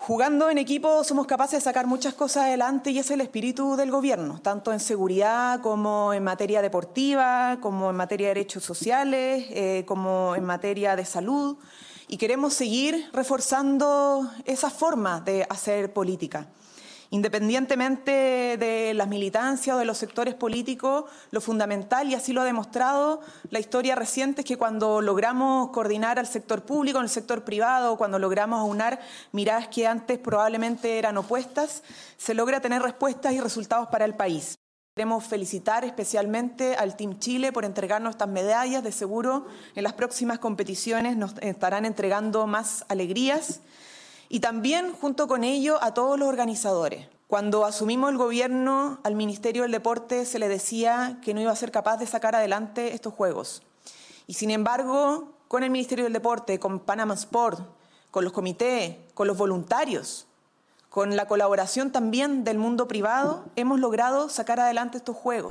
Jugando en equipo somos capaces de sacar muchas cosas adelante y ese es el espíritu del gobierno, tanto en seguridad como en materia deportiva, como en materia de derechos sociales, como en materia de salud. Y queremos seguir reforzando esa forma de hacer política. Independientemente de las militancias o de los sectores políticos, lo fundamental, y así lo ha demostrado la historia reciente, es que cuando logramos coordinar al sector público, en el sector privado, cuando logramos aunar miradas que antes probablemente eran opuestas, se logra tener respuestas y resultados para el país. Queremos felicitar especialmente al Team Chile por entregarnos estas medallas. De seguro en las próximas competiciones nos estarán entregando más alegrías. Y también, junto con ello, a todos los organizadores. Cuando asumimos el gobierno, al Ministerio del Deporte se le decía que no iba a ser capaz de sacar adelante estos Juegos. Y sin embargo, con el Ministerio del Deporte, con Panama Sport, con los comités, con los voluntarios, con la colaboración también del mundo privado, hemos logrado sacar adelante estos Juegos.